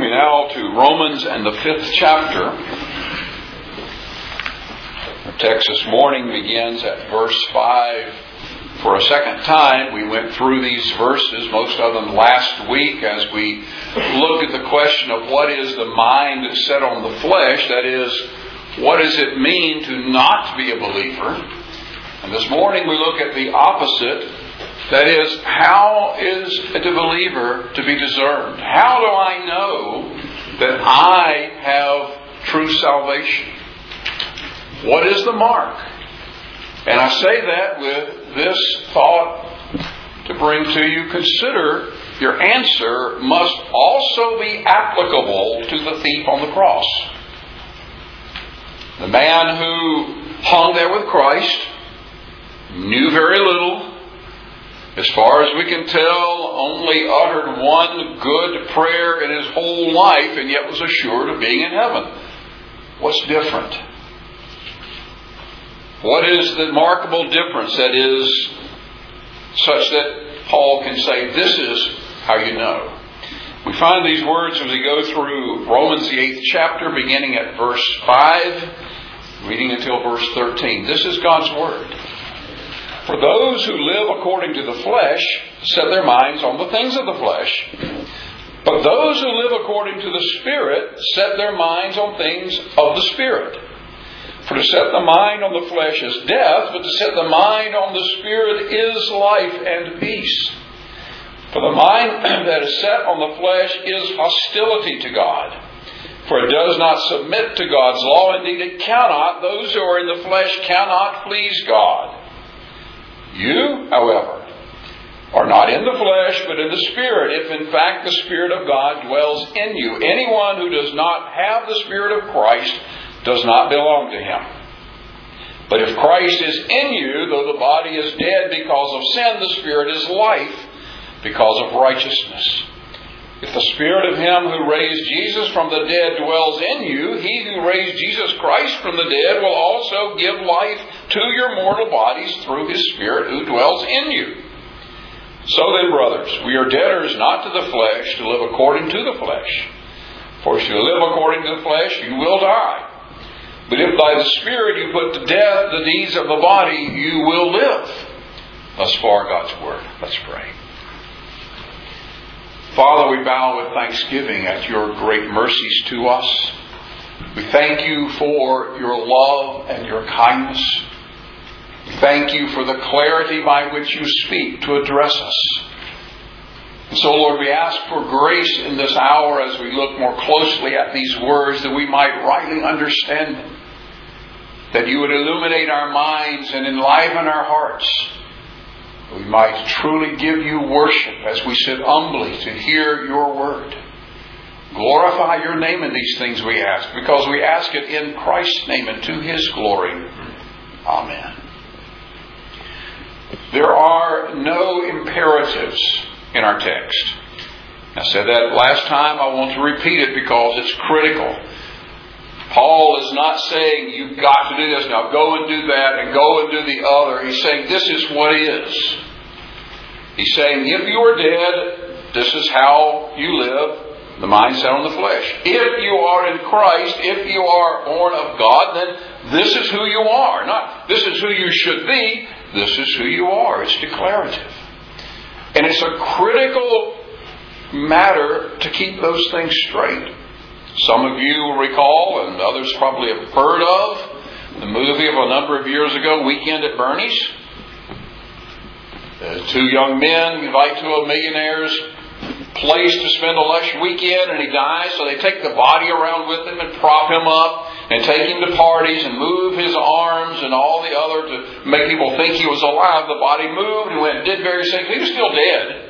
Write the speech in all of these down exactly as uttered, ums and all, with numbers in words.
me now to Romans and the fifth chapter. Our text this morning begins at verse five. For a second time, we went through these verses, most of them last week, as we looked at the question of what is the mind that's set on the flesh. That is, what does it mean to not be a believer? And this morning we look at the opposite. That is, how is the believer to be discerned? How do I know that I have true salvation? What is the mark? And I say that with this thought to bring to you. Consider your answer must also be applicable to the thief on the cross. The man who hung there with Christ knew very little. As far as we can tell, only uttered one good prayer in his whole life, and yet was assured of being in heaven. What's different? What is the remarkable difference that is such that Paul can say, this is how you know? We find these words as we go through Romans the eighth chapter, beginning at verse five, reading until verse thirteen. This is God's Word. For those who live according to the flesh set their minds on the things of the flesh. But those who live according to the Spirit set their minds on things of the Spirit. For to set the mind on the flesh is death, but to set the mind on the Spirit is life and peace. For the mind that is set on the flesh is hostility to God. For it does not submit to God's law. Indeed, it cannot. Those who are in the flesh cannot please God. You, however, are not in the flesh, but in the Spirit, if in fact the Spirit of God dwells in you. Anyone who does not have the Spirit of Christ does not belong to Him. But if Christ is in you, though the body is dead because of sin, the Spirit is life because of righteousness. If the Spirit of Him who raised Jesus from the dead dwells in you, He who raised Jesus Christ from the dead will also give life to your mortal bodies through His Spirit who dwells in you. So then, brothers, we are debtors not to the flesh to live according to the flesh. For if you live according to the flesh, you will die. But if by the Spirit you put to death the deeds of the body, you will live. Thus far, God's Word. Let's pray. Father, we bow with thanksgiving at your great mercies to us. We thank you for your love and your kindness. We thank you for the clarity by which you speak to address us. And so, Lord, we ask for grace in this hour as we look more closely at these words, that we might rightly understand them. That you would illuminate our minds and enliven our hearts. We might truly give you worship as we sit humbly to hear your word. Glorify your name in these things, we ask, because we ask it in Christ's name and to His glory. Amen. There are no imperatives in our text. I said that last time. I want to repeat it because it's critical. Paul is not saying you've got to do this, now go and do that, and go and do the other. He's saying this is what is. He's saying if you are dead, this is how you live, the mind set on the flesh. If you are in Christ, if you are born of God, then this is who you are. Not this is who you should be, this is who you are. It's declarative. And it's a critical matter to keep those things straight. Some of you will recall, and others probably have heard of, the movie of a number of years ago, Weekend at Bernie's. The two young men invite to a millionaire's place to spend a lush weekend, and he dies, so they take the body around with him and prop him up and take him to parties and move his arms and all the other to make people think he was alive. The body moved and went, did various things. He was still dead.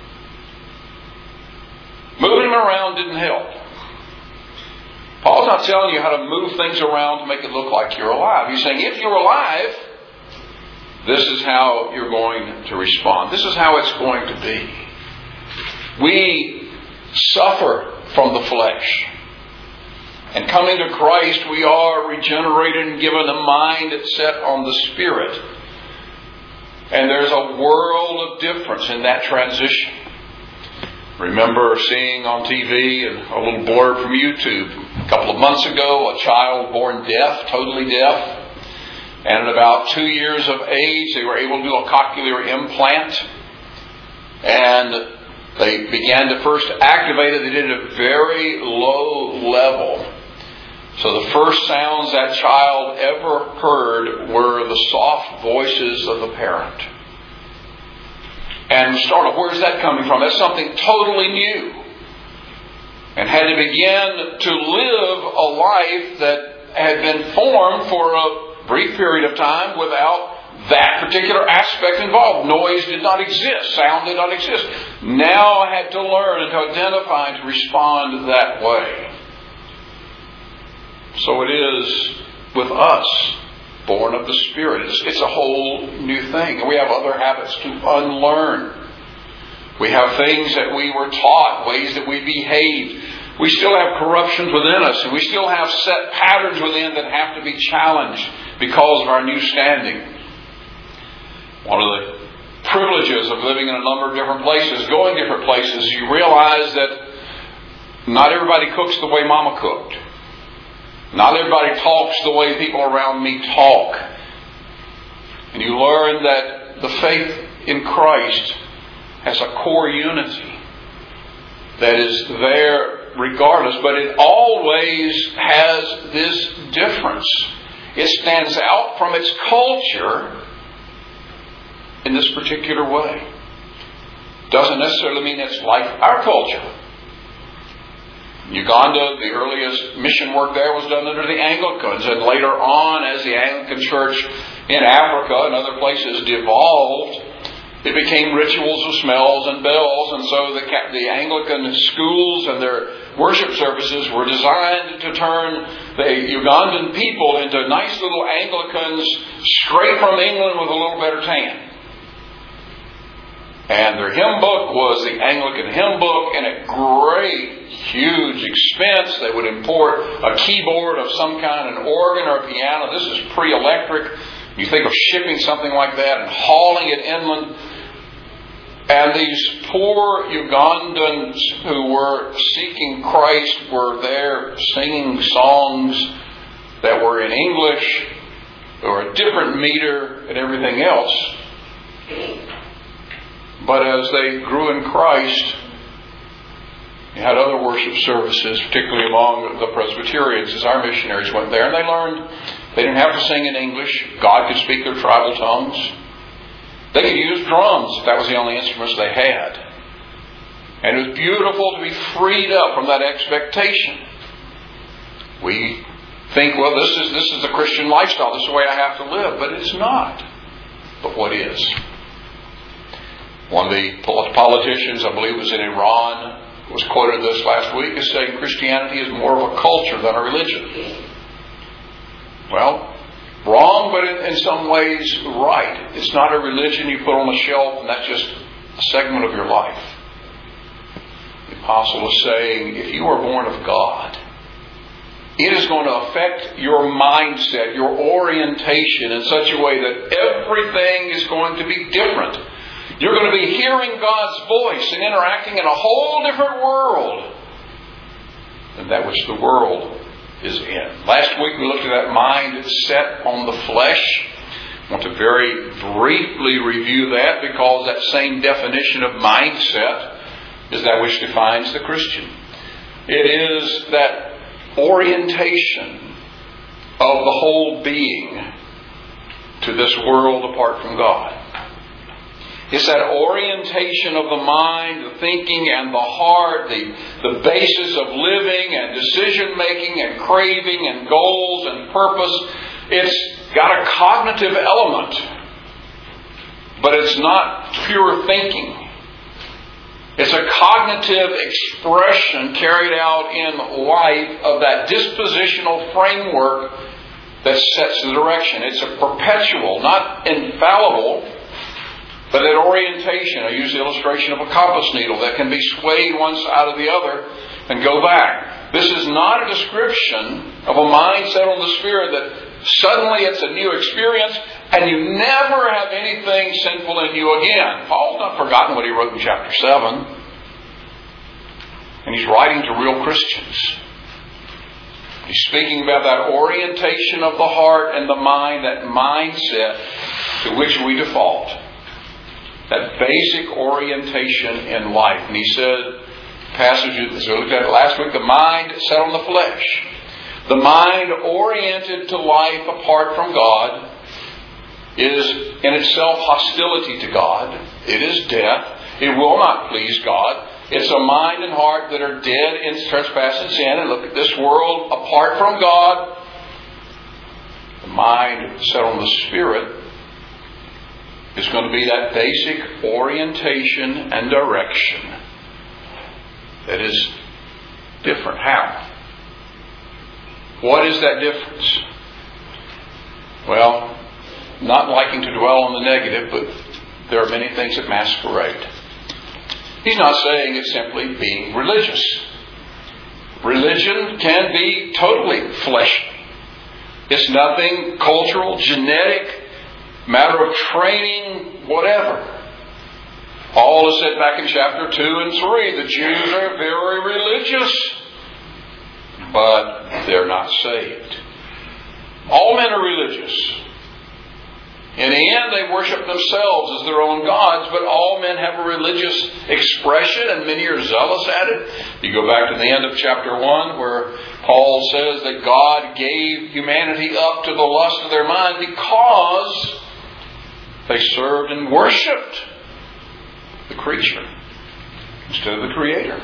Moving him around didn't help. Paul's not telling you how to move things around to make it look like you're alive. He's saying if you're alive, this is how you're going to respond. This is how it's going to be. We suffer from the flesh. And coming to Christ, we are regenerated and given a mind that's set on the Spirit. And there's a world of difference in that transition. Remember seeing on T V and a little blurb from YouTube a couple of months ago, a child born deaf, totally deaf. And at about two years of age, they were able to do a cochlear implant. And they began to first activate it. They did it at a very low level. So the first sounds that child ever heard were the soft voices of the parent. And startled, where's that coming from? That's something totally new. And had to begin to live a life that had been formed for a brief period of time without that particular aspect involved. Noise did not exist. Sound did not exist. Now I had to learn and to identify and to respond that way. So it is with us, born of the Spirit. It's, it's a whole new thing. And we have other habits to unlearn. We have things that we were taught, ways that we behaved. We still have corruptions within us, and we still have set patterns within that have to be challenged because of our new standing. One of the privileges of living in a number of different places, going different places, you realize that not everybody cooks the way Mama cooked. Not everybody talks the way people around me talk. And you learn that the faith in Christ has a core unity that is there regardless, but it always has this difference. It stands out from its culture in this particular way. Doesn't necessarily mean it's like our culture. Uganda, the earliest mission work there was done under the Anglicans, and later on, as the Anglican Church in Africa and other places devolved, it became rituals of smells and bells, and so the, the Anglican schools and their worship services were designed to turn the Ugandan people into nice little Anglicans straight from England with a little better tan. And their hymn book was the Anglican hymn book, and at great, huge expense, they would import a keyboard of some kind, an organ or a piano. This is pre-electric. You think of shipping something like that and hauling it inland. And these poor Ugandans who were seeking Christ were there singing songs that were in English or a different meter and everything else. But as they grew in Christ, you had other worship services, particularly among the Presbyterians, as our missionaries went there. And they learned they didn't have to sing in English. God could speak their tribal tongues. They could use drums if that was the only instruments they had. And it was beautiful to be freed up from that expectation. We think, well, this is this is the Christian lifestyle. This is the way I have to live. But it's not. But what is? One of the politicians, I believe it was in Iran, was quoted this last week as saying Christianity is more of a culture than a religion. Well, wrong, but in, in some ways right. It's not a religion you put on a shelf and that's just a segment of your life. The apostle is saying, if you are born of God, it is going to affect your mindset, your orientation in such a way that everything is going to be different. You're going to be hearing God's voice and interacting in a whole different world than that which the world is in. Last week we looked at that mind set on the flesh. I want to very briefly review that because that same definition of mindset is that which defines the Christian. It is that orientation of the whole being to this world apart from God. It's that orientation of the mind, the thinking, and the heart, the, the basis of living and decision-making and craving and goals and purpose. It's got a cognitive element, but it's not pure thinking. It's a cognitive expression carried out in life of that dispositional framework that sets the direction. It's a perpetual, not infallible, but that orientation. I use the illustration of a compass needle that can be swayed one side or the other and go back. This is not a description of a mind set on the Spirit that suddenly it's a new experience and you never have anything sinful in you again. Paul's not forgotten what he wrote in chapter seven. And he's writing to real Christians. He's speaking about that orientation of the heart and the mind, that mindset to which we default. That basic orientation in life. And he said, passage as we looked at it last week, the mind set on the flesh. The mind oriented to life apart from God is in itself hostility to God. It is death. It will not please God. It's a mind and heart that are dead in trespass and sin and look at this world apart from God. The mind set on the Spirit is going to be that basic orientation and direction that is different. How? What is that difference? Well, not liking to dwell on the negative, but there are many things that masquerade. He's not saying it's simply being religious. Religion can be totally fleshly. It's nothing cultural, genetic, matter of training, whatever. Paul has said back in chapter two and three, the Jews are very religious, but they're not saved. All men are religious. In the end, they worship themselves as their own gods, but all men have a religious expression, and many are zealous at it. You go back to the end of chapter one, where Paul says that God gave humanity up to the lust of their mind because they served and worshipped the creature instead of the Creator.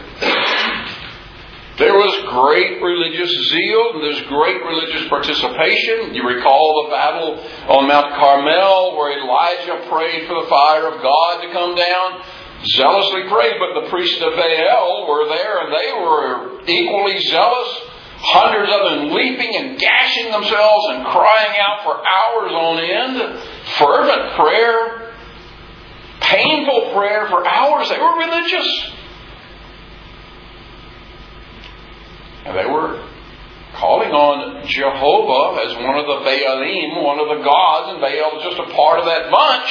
There was great religious zeal, and there's great religious participation. You recall the battle on Mount Carmel where Elijah prayed for the fire of God to come down. Zealously prayed, but the priests of Baal were there and they were equally zealous. Hundreds of them leaping and gashing themselves and crying out for hours on end. Fervent prayer. Painful prayer for hours. They were religious. And they were calling on Jehovah as one of the Baalim, one of the gods, and Baal was just a part of that bunch.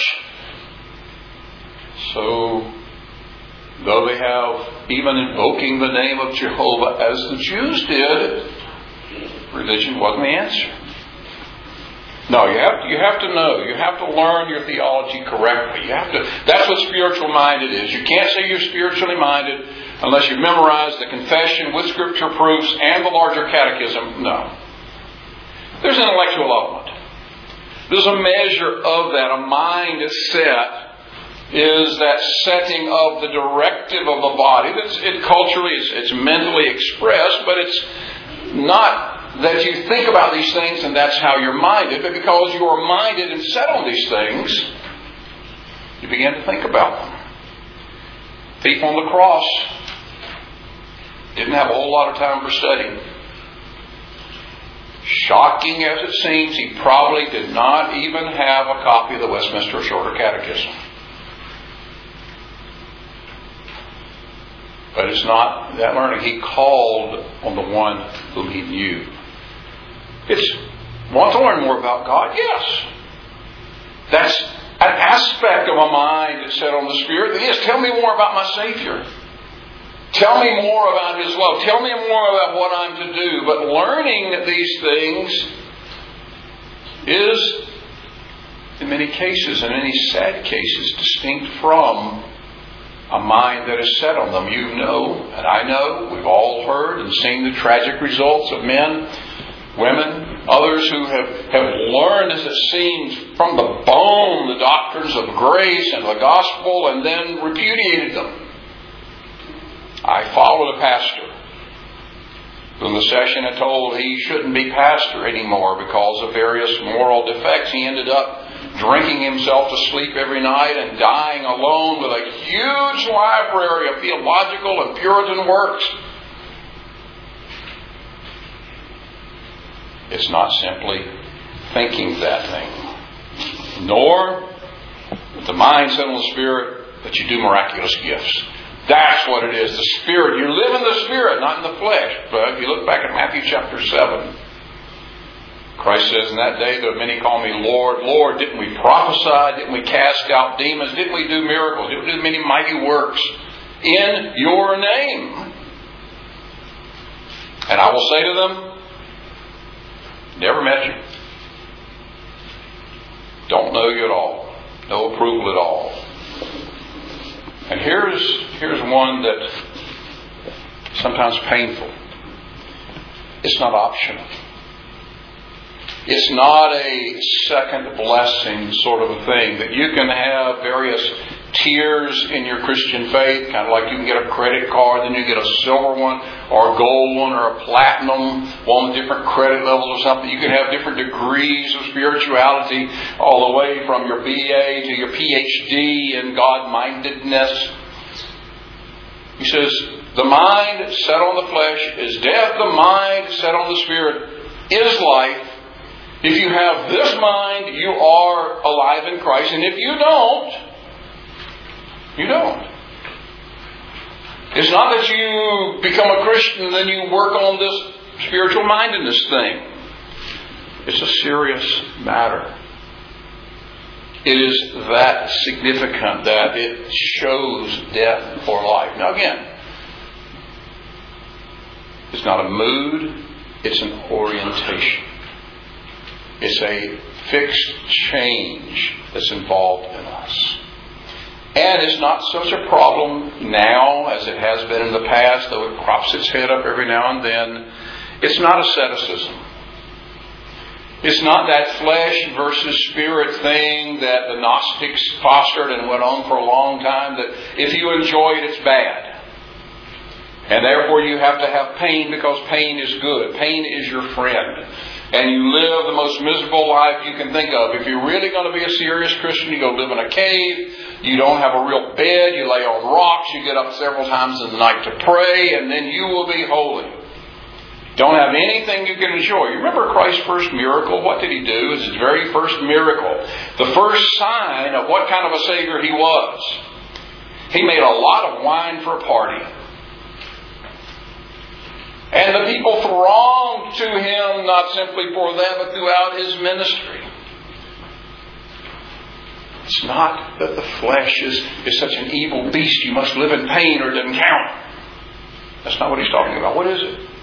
So, though they have even invoking the name of Jehovah as the Jews did, religion wasn't the answer. No, you have to, you have to know. You have to learn your theology correctly. You have to. That's what spiritual minded is. You can't say you're spiritually minded unless you've memorized the confession with scripture proofs and the larger catechism. No. There's an intellectual element. There's a measure of that. A mind set is that setting of the directive of the body. That's it culturally, it's, it's mentally expressed, but it's not that you think about these things and that's how you're minded, but because you are minded and set on these things, you begin to think about them. Thief on the cross didn't have a whole lot of time for studying. Shocking as it seems, he probably did not even have a copy of the Westminster Shorter Catechism. But it's not that learning. He called on the one whom he knew. It's want to learn more about God? Yes. That's an aspect of a mind that's set on the Spirit. Yes, tell me more about my Savior. Tell me more about His love. Tell me more about what I'm to do. But learning these things is, in many cases, in many sad cases, distinct from a mind that is set on them. You know, and I know, we've all heard and seen the tragic results of men, women, others who have, have learned, as it seems, from the bone the doctrines of grace and the gospel and then repudiated them. I followed a pastor who in the session had told he shouldn't be pastor anymore because of various moral defects. He ended up drinking himself to sleep every night and dying alone with a huge library of theological and Puritan works. It's not simply thinking that thing, nor with the mind set on the Spirit that you do miraculous gifts. That's what it is. The Spirit. You live in the Spirit, not in the flesh. But if you look back at Matthew chapter seven, Christ says, in that day, though many call me Lord, Lord, didn't we prophesy? Didn't we cast out demons? Didn't we do miracles? Didn't we do many mighty works in your name? And I will say to them, never met you. Don't know you at all. No approval at all. And here's, here's one that sometimes painful. It's not optional. It's not a second blessing sort of a thing that you can have various tiers in your Christian faith, kind of like you can get a credit card, then you get a silver one or a gold one or a platinum one with different credit levels or something. You can have different degrees of spirituality all the way from your B A to your P H D in God-mindedness. He says, the mind set on the flesh is death. The mind set on the Spirit is life. If you have this mind, you are alive in Christ. And if you don't, you don't. It's not that you become a Christian and then you work on this spiritual mindedness thing. It's a serious matter. It is that significant that it shows death or life. Now again, it's not a mood, it's an orientation. It's a fixed change that's involved in us. And it's not such a problem now as it has been in the past, though it crops its head up every now and then. It's not asceticism. It's not that flesh versus spirit thing that the Gnostics fostered and went on for a long time, that if you enjoy it, it's bad. And therefore you have to have pain because pain is good. Pain is your friend. And you live the most miserable life you can think of. If you're really going to be a serious Christian, you go live in a cave. You don't have a real bed. You lay on rocks. You get up several times in the night to pray. And then you will be holy. Don't have anything you can enjoy. You remember Christ's first miracle? What did He do? It was His very first miracle. The first sign of what kind of a Savior He was. He made a lot of wine for a party. And the people thronged to Him, not simply for that, but throughout His ministry. It's not that the flesh is, is such an evil beast. You must live in pain or it doesn't count. That's not what He's talking about. What is it?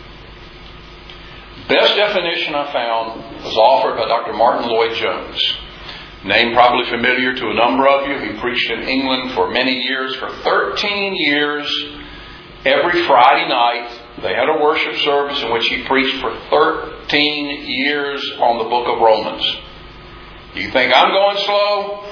Best definition I found was offered by Doctor Martin Lloyd-Jones. Name probably familiar to a number of you. He preached in England for many years. For thirteen years, every Friday night, they had a worship service in which he preached for thirteen years on the book of Romans. You think I'm going slow?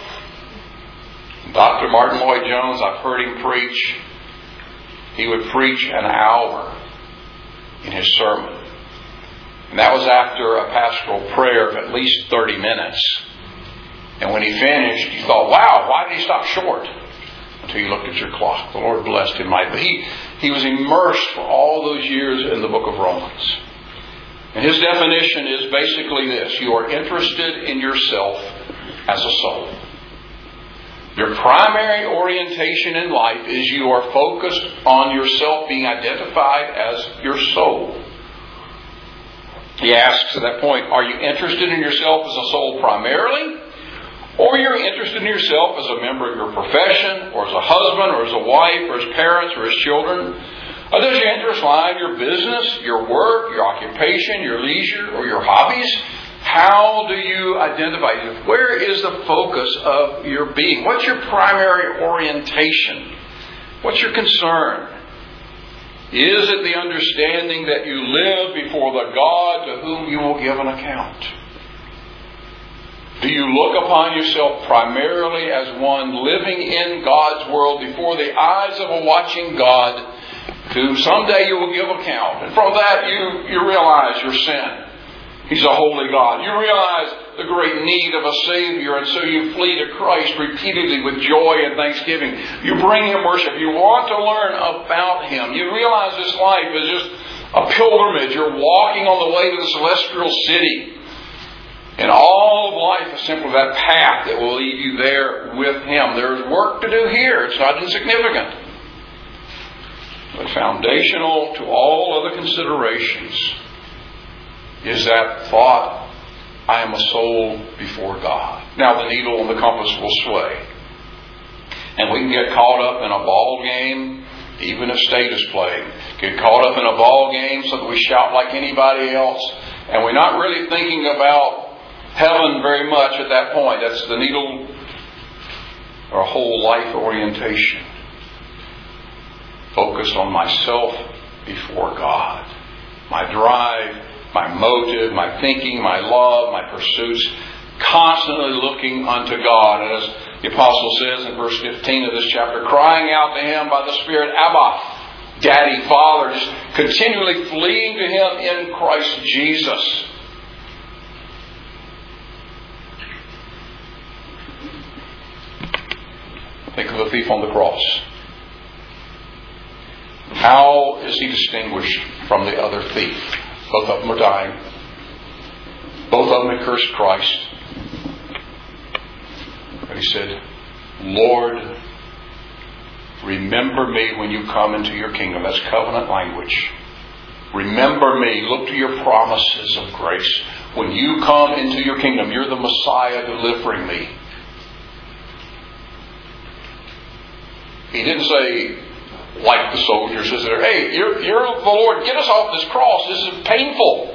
Doctor Martin Lloyd-Jones, I've heard him preach. He would preach an hour in his sermon. And that was after a pastoral prayer of at least thirty minutes. And when he finished, you thought, wow, why did he stop short? Until you looked at your clock. The Lord blessed him. But he, he was immersed for all those years in the book of Romans. And his definition is basically this. You are interested in yourself as a soul. Your primary orientation in life is you are focused on yourself being identified as your soul. He asks at that point, are you interested in yourself as a soul primarily? Or you're interested in yourself as a member of your profession, or as a husband, or as a wife, or as parents, or as children? Or does your interest lie in your business, your work, your occupation, your leisure, or your hobbies? How do you identify? Where is the focus of your being? What's your primary orientation? What's your concern? Is it the understanding that you live before the God to whom you will give an account? Do you look upon yourself primarily as one living in God's world before the eyes of a watching God who someday you will give account? And from that you, you realize your sin. He's a holy God. You realize the great need of a Savior, and so you flee to Christ repeatedly with joy and thanksgiving. You bring Him worship. You want to learn about Him. You realize this life is just a pilgrimage. You're walking on the way to the celestial city. And all of life is simply that path that will lead you there with Him. There's work to do here. It's not insignificant. But foundational to all other considerations is that thought, I am a soul before God. Now the needle and the compass will sway. And we can get caught up in a ball game, even if state is playing. Get caught up in a ball game so that we shout like anybody else. And we're not really thinking about heaven very much at that point. That's the needle or whole life orientation. Focused on myself before God. My drive, my motive, my thinking, my love, my pursuits. Constantly looking unto God. And as the apostle says in verse fifteen of this chapter, crying out to Him by the Spirit, Abba, Daddy, Father, just continually fleeing to Him in Christ Jesus. Think of the thief on the cross. How is he distinguished from the other thief? Both of them are dying. Both of them had cursed Christ. But he said, Lord, remember me when you come into your kingdom. That's covenant language. Remember me. Look to your promises of grace. When you come into your kingdom, you're the Messiah delivering me. He didn't say, like the soldiers, is there, hey, you're, you're the Lord, get us off this cross. This is painful.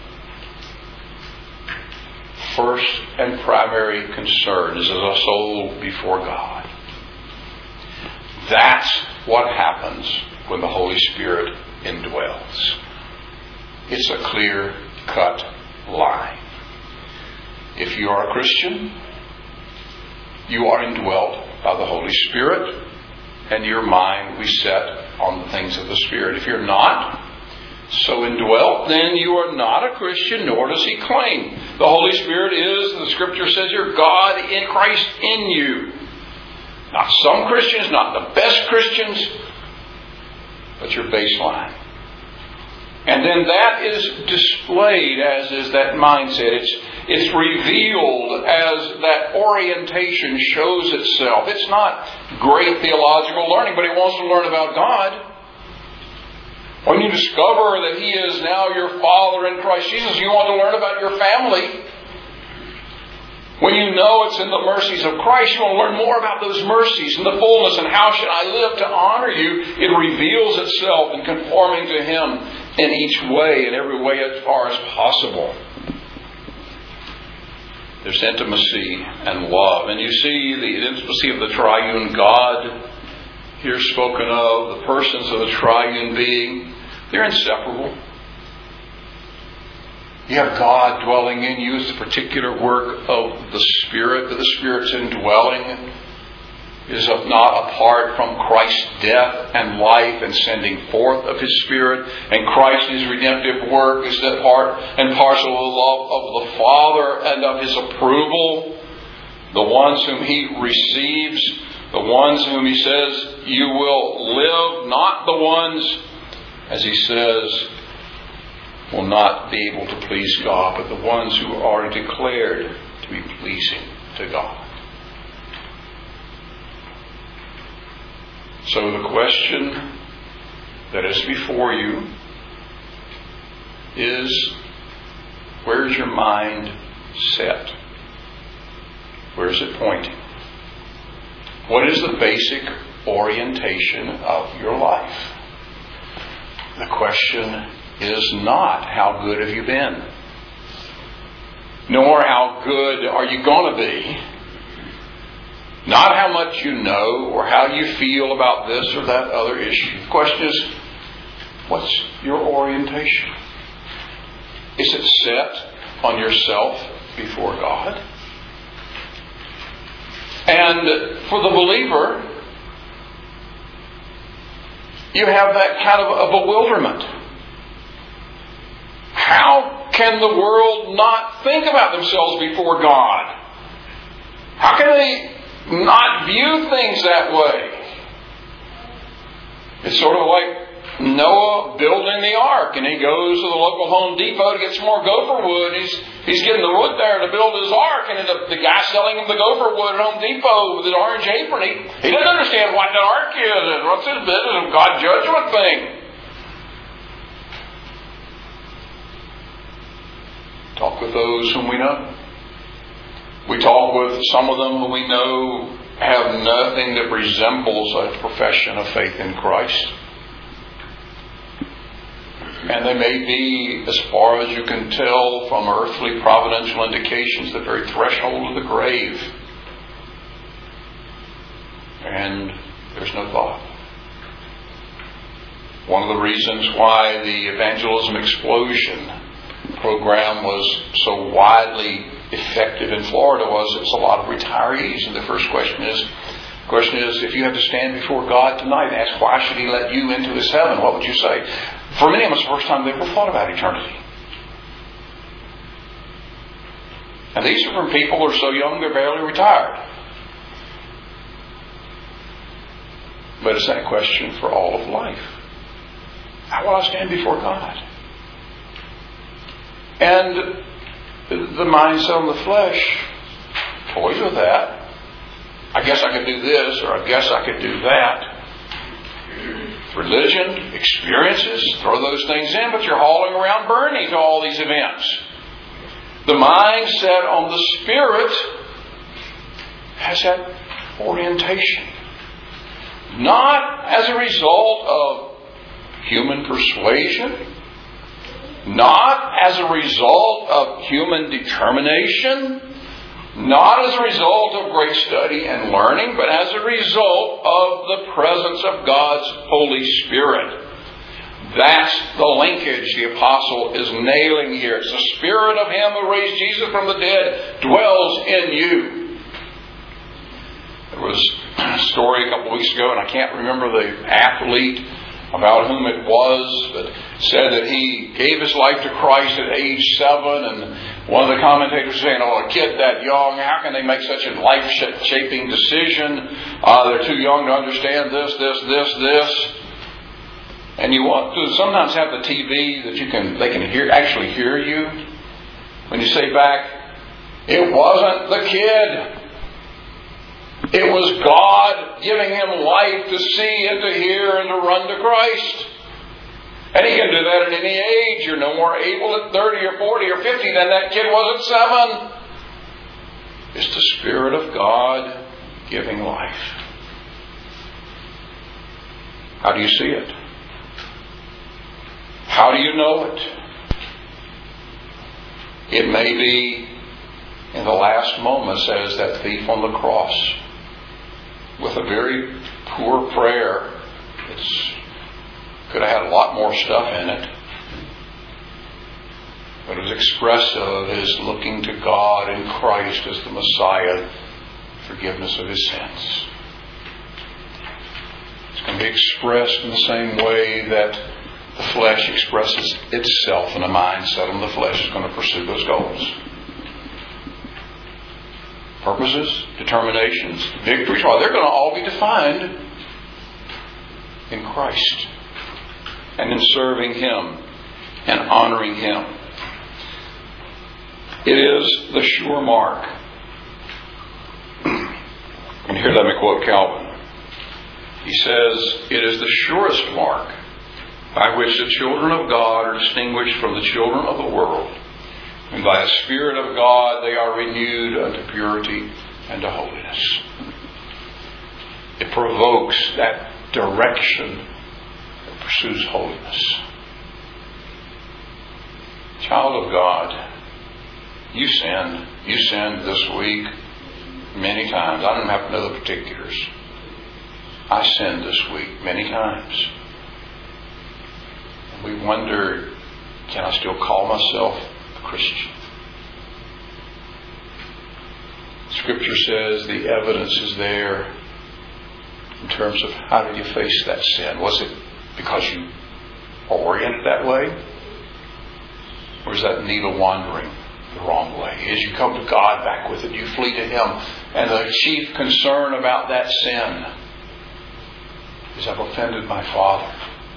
First and primary concern is as a soul before God. That's what happens when the Holy Spirit indwells. It's a clear-cut line. If you are a Christian, you are indwelt by the Holy Spirit, and your mind we set on the things of the Spirit. If you're not so indwelt, then you are not a Christian, nor does He claim. The Holy Spirit is, the Scripture says, your God in Christ in you. Not some Christians, not the best Christians, but your baseline. And then that is displayed as is that mindset. It's, it's revealed as that orientation shows itself. It's not great theological learning, but he wants to learn about God. When you discover that He is now your Father in Christ Jesus, you want to learn about your family. When you know it's in the mercies of Christ, you want to learn more about those mercies and the fullness and how should I live to honor you. It reveals itself in conforming to Him in each way, in every way as far as possible. There's intimacy and love. And you see the intimacy of the triune God here spoken of, the persons of the triune being. They're inseparable. You have God dwelling in you as the particular work of the Spirit, that the Spirit's indwelling is not apart from Christ's death and life and sending forth of His Spirit. And Christ, His redemptive work, is that part and parcel of the love of the Father and of His approval. The ones whom He receives, the ones whom He says, you will live, not the ones, as He says, will not be able to please God, but the ones who are declared to be pleasing to God. So the question that is before you is, where's your mind set? Where's it pointing? What is the basic orientation of your life? The question is not how good have you been, nor how good are you going to be. Not how much you know or how you feel about this or that other issue. The question is, what's your orientation? Is it set on yourself before God? And for the believer, you have that kind of a bewilderment. How can the world not think about themselves before God? How can they not view things that way? It's sort of like Noah building the ark, and he goes to the local Home Depot to get some more gopher wood. He's he's getting the wood there to build his ark, and the, the guy selling him the gopher wood at Home Depot with his orange apron, he, he doesn't understand what the ark is and what's his business of God's judgment thing. Talk with those whom we know. We talk with some of them who we know have nothing that resembles a profession of faith in Christ. And And they may be, as far as you can tell from earthly providential indications, the very threshold of the grave. And there's no thought. One of the reasons why the evangelism explosion program was so widely effective in Florida was it's a lot of retirees. And the first question is, the question is, if you had to stand before God tonight and ask why should He let you into His heaven, what would you say? For many of them, it's the first time they've ever thought about eternity. And these are from people who are so young they're barely retired. But it's that question for all of life. How will I stand before God? And the mindset of the flesh toys with that. I guess I could do this, or I guess I could do that. Religion, experiences, throw those things in, but you're hauling around Bernie to all these events. The mindset on the Spirit has that orientation. Not as a result of human persuasion, not as a result of human determination, not as a result of great study and learning, but as a result of the presence of God's Holy Spirit. That's the linkage the apostle is nailing here. It's the Spirit of Him who raised Jesus from the dead dwells in you. There was a story a couple of weeks ago, and I can't remember the athlete about whom it was, but said that he gave his life to Christ at age seven, and one of the commentators was saying, oh, a kid that young, how can they make such a life-shaping decision? Uh, they're too young to understand this, this, this, this. And you want to sometimes have the T V that you can, they can hear, actually hear you. When you say back, it wasn't the kid. It was God giving him life to see and to hear and to run to Christ. And He can do that at any age. You're no more able at thirty or forty or fifty than that kid was at seven. It's the Spirit of God giving life. How do you see it? How do you know it? It may be in the last moments as that thief on the cross with a very poor prayer. It's could have had a lot more stuff in it. But it was expressive of his looking to God in Christ as the Messiah, forgiveness of his sins. It's going to be expressed in the same way that the flesh expresses itself in a mindset, and the flesh is going to pursue those goals. Purposes, determinations, victories, well, they're going to all be defined in Christ and in serving Him and honoring Him. It is the sure mark. And here let me quote Calvin. He says, it is the surest mark by which the children of God are distinguished from the children of the world. And by the Spirit of God they are renewed unto purity and to holiness. It provokes that direction that pursues holiness. Child of God, you sinned. You sinned this week many times. I don't have to know the particulars. I sinned this week many times. And we wonder, can I still call myself a Christian? Scripture says the evidence is there in terms of how did you face that sin. Was it because you are oriented that way? Or is that needle wandering the wrong way? As you come to God back with it, you flee to Him. And the chief concern about that sin is I've offended my Father.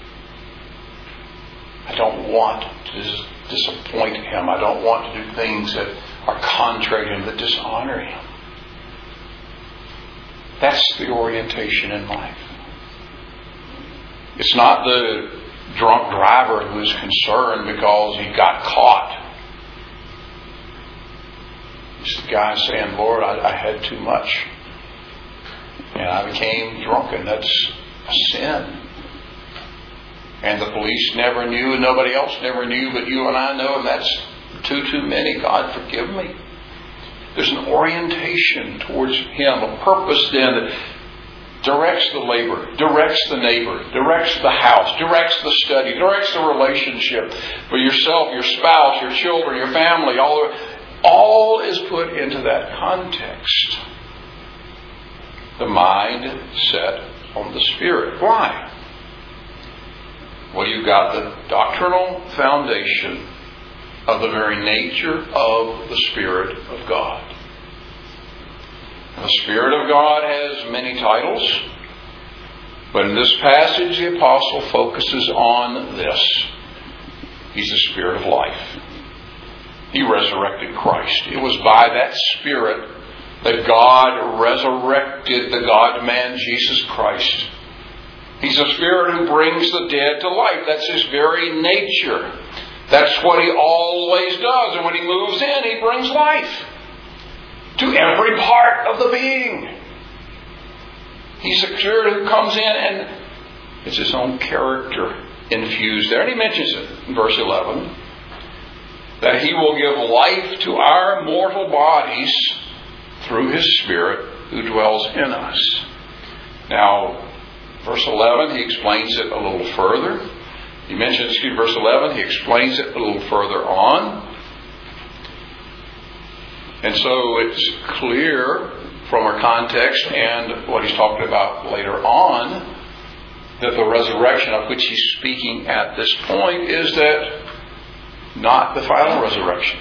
I don't want to disappoint Him. I don't want to do things that are contrary to Him, that dishonor Him. That's the orientation in life. It's not the drunk driver who is concerned because he got caught. It's the guy saying, Lord, I, I had too much. And I became drunken. That's a sin. And the police never knew, and nobody else never knew, but you and I know, and that's too, too many. God forgive me. There's an orientation towards Him, a purpose then that directs the labor, directs the neighbor, directs the house, directs the study, directs the relationship for yourself, your spouse, your children, your family. All, all is put into that context. The mind set on the Spirit. Why? Well, you've got the doctrinal foundation of the very nature of the Spirit of God. The Spirit of God has many titles, but in this passage the apostle focuses on this. He's the Spirit of life. He resurrected Christ. It was by that Spirit that God resurrected the God-man Jesus Christ. He's a Spirit who brings the dead to life. That's His very nature. That's what He always does. And when He moves in, He brings life to every part of the being. He's a Spirit who comes in and it's His own character infused there. And He mentions it in verse eleven. That He will give life to our mortal bodies through His Spirit who dwells in us. Now, verse eleven, He explains it a little further. He mentions, excuse me, verse eleven, He explains it a little further on. And so it's clear from our context and what He's talking about later on that the resurrection of which He's speaking at this point is that not the final resurrection.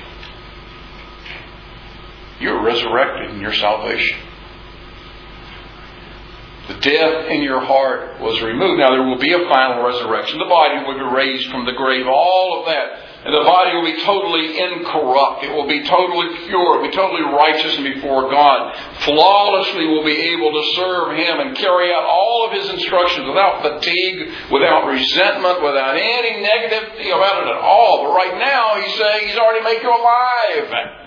You're resurrected in your salvation. The death in your heart was removed. Now there will be a final resurrection. The body will be raised from the grave. All of that. And the body will be totally incorrupt. It will be totally pure. It will be totally righteous before God. Flawlessly will be able to serve Him and carry out all of His instructions without fatigue, without resentment, without any negativity about it at all. But right now He's saying He's already made you alive.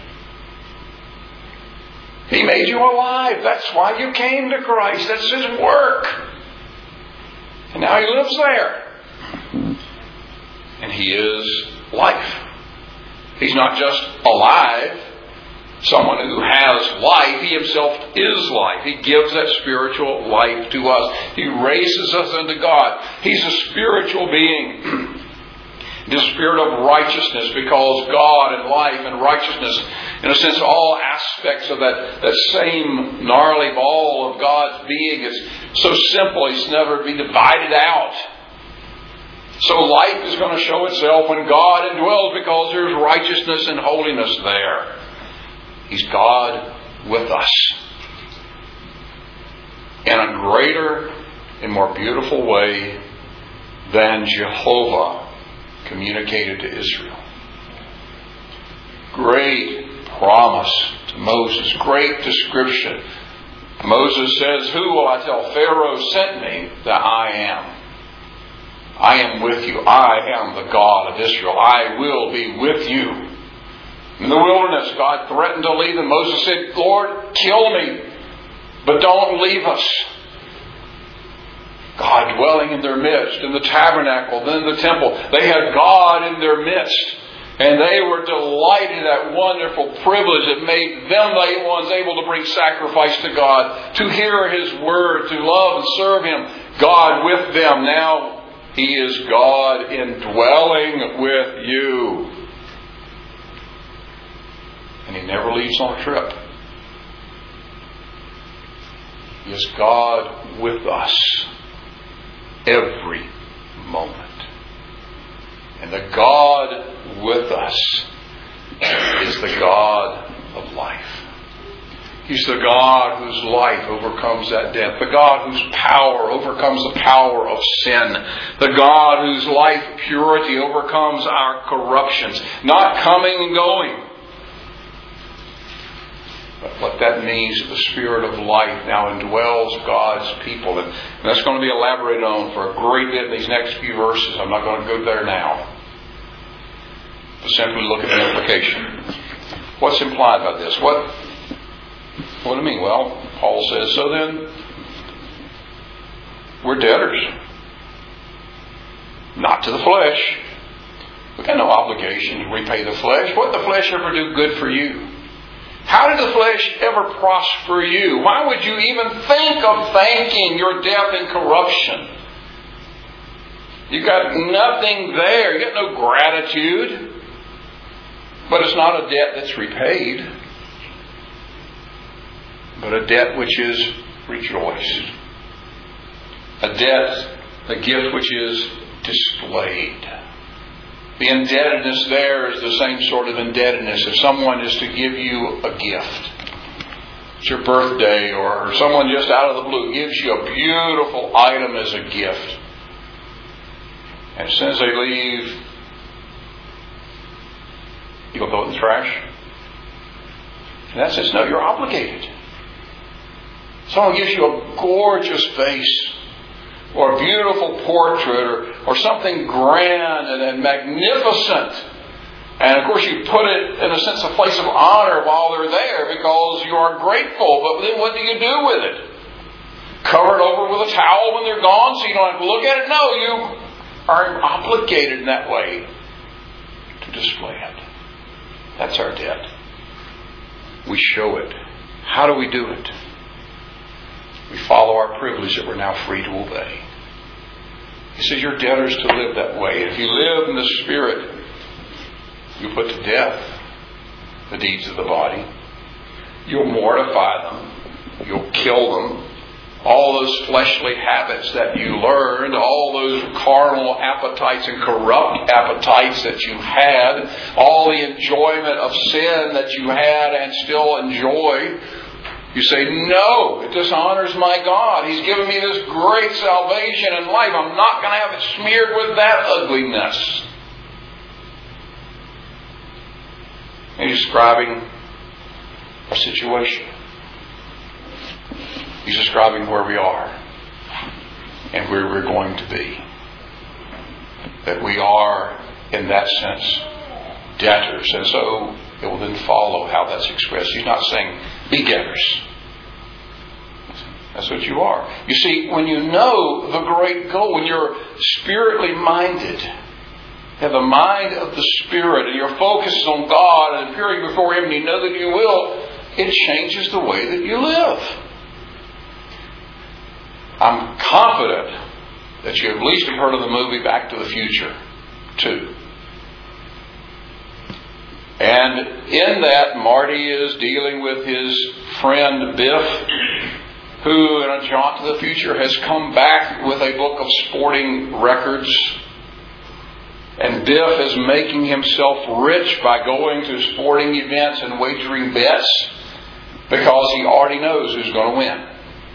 He made you alive. That's why you came to Christ. That's His work. And now He lives there. And He is life. He's not just alive, someone who has life. He Himself is life. He gives that spiritual life to us. He raises us unto God. He's a spiritual being. The Spirit of righteousness, because God and life and righteousness, in a sense, all aspects of that, that same gnarly ball of God's being. It's so simple, it's never be divided out. So life is going to show itself when God indwells because there's righteousness and holiness there. He's God with us. In a greater and more beautiful way than Jehovah communicated to Israel. Great promise to Moses. Great description. Moses says, "Who will I tell Pharaoh sent me that I am? I am with you. I am the God of Israel. I will be with you." In the wilderness, God threatened to leave them. Moses said, "Lord, kill me, but don't leave us." God dwelling in their midst, in the tabernacle, then the temple. They had God in their midst. And they were delighted in that wonderful privilege that made them the ones able to bring sacrifice to God, to hear His word, to love and serve Him. God with them. Now He is God indwelling with you. And He never leaves on a trip. He is God with us every moment. And the God with us is the God of life. He's the God whose life overcomes that death. The God whose power overcomes the power of sin. The God whose life purity overcomes our corruptions. Not coming and going. But what that means is the Spirit of life now indwells God's people. And that's going to be elaborated on for a great bit in these next few verses. I'm not going to go there now. But simply look at the implication. What's implied by this? What, what do I mean? Well, Paul says, so then, we're debtors. not to the flesh. We've got no obligation to repay the flesh. What did the flesh ever do good for you? How did the flesh ever prosper you? Why would you even think of thanking your death and corruption? You've got nothing there. You've got no gratitude. But it's not a debt that's repaid, but a debt which is rejoiced. A debt, a gift which is displayed. The indebtedness there is the same sort of indebtedness. If someone is to give you a gift, it's your birthday, or someone just out of the blue gives you a beautiful item as a gift, and as soon as they leave, you'll throw it in the trash. And that says, no, you're obligated. Someone gives you a gorgeous vase, or a beautiful portrait, or, or something grand and, and magnificent. And of course you put it in a sense a place of honor while they're there because you are grateful. But then what do you do with it? Cover it over with a towel when they're gone so you don't have to look at it? No, you are obligated in that way to display it. That's our debt. We show it. How do we do it? We follow our privilege that we're now free to obey. He says you're debtors to live that way. If you live in the Spirit, you put to death the deeds of the body. You'll mortify them. You'll kill them. All those fleshly habits that you learned, all those carnal appetites and corrupt appetites that you had, all the enjoyment of sin that you had and still enjoy, you say, no, it dishonors my God. He's given me this great salvation and life. I'm not going to have it smeared with that ugliness. And he's describing our situation. He's describing where we are and where we're going to be. That we are, in that sense, debtors. And so it will then follow how that's expressed. He's not saying, be debtors. That's what you are. You see, when you know the great goal, when you're spiritually minded, you have the mind of the Spirit, and your focus is on God and appearing before Him, and you know that you will, it changes the way that you live. I'm confident that you at least have heard of the movie Back to the Future two. And in that, Marty is dealing with his friend Biff, who in a jaunt to the future has come back with a book of sporting records. And Biff is making himself rich by going to sporting events and wagering bets because he already knows who's going to win.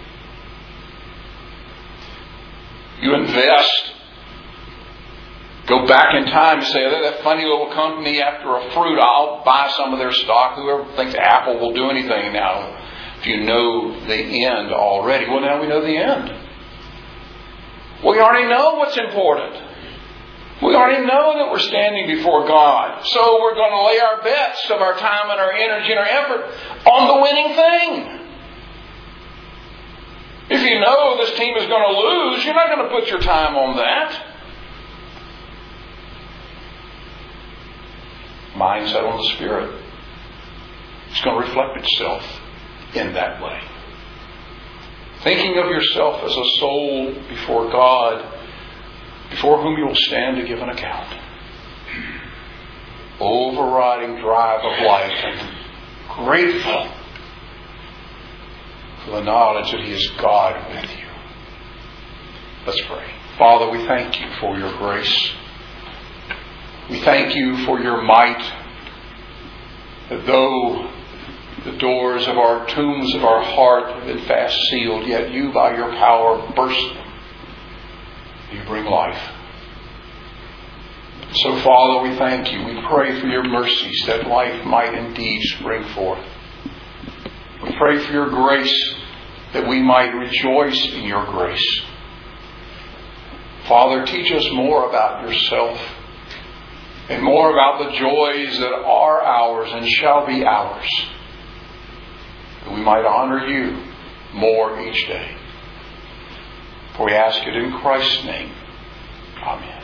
You invest, go back in time and say, oh, that funny little company after a fruit, I'll buy some of their stock. Whoever thinks Apple will do anything now, if you know the end already. Well, now we know the end. We already know what's important. We already know that we're standing before God. So we're going to lay our bets of our time and our energy and our effort on the winning thing. If you know this team is going to lose, you're not going to put your time on that. Mindset on the Spirit. It's going to reflect itself in that way. Thinking of yourself as a soul before God, before whom you will stand to give an account. Overriding drive of life, and grateful for the knowledge that He is God with you. Let's pray. Father, we thank You for Your grace. We thank You for Your might, that though the doors of our tombs of our heart have been fast sealed, yet You by Your power burst them. You bring life. So, Father, we thank You. We pray for Your mercies that life might indeed spring forth. We pray for Your grace that we might rejoice in Your grace. Father, teach us more about Yourself and more about the joys that are ours and shall be ours, that we might honor You more each day. For we ask it in Christ's name. Amen.